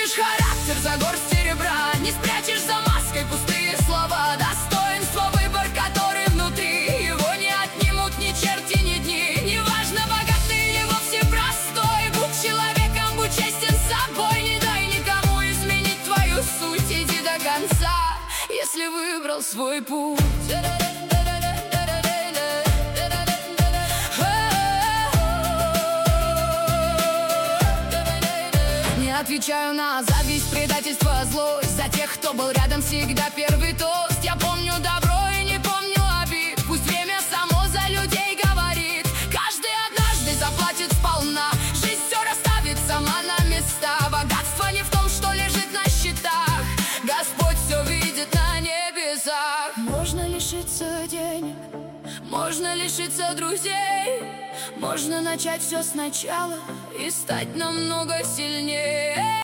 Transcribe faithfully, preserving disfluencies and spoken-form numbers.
спрячешь характер за горсть серебра, не спрячешь за маской пустые слова. Достоинство — выбор, который внутри, его не отнимут ни черти, ни дни. Неважно, богатый или вовсе простой, будь человеком, будь честен с собой. Не дай никому изменить твою суть, иди до конца, если выбрал свой путь. Не отвечаю на зависть, предательство, злость. За тех, кто был рядом, всегда первый тост. Я помню добро и не помню обид. Пусть время само за людей говорит. Каждый однажды заплатит сполна. Жизнь все расставит сама на места. Богатство не в том, что лежит на счетах. Господь все видит на небесах. Можно лишиться денег, можно лишиться друзей, можно начать все сначала и стать намного сильнее.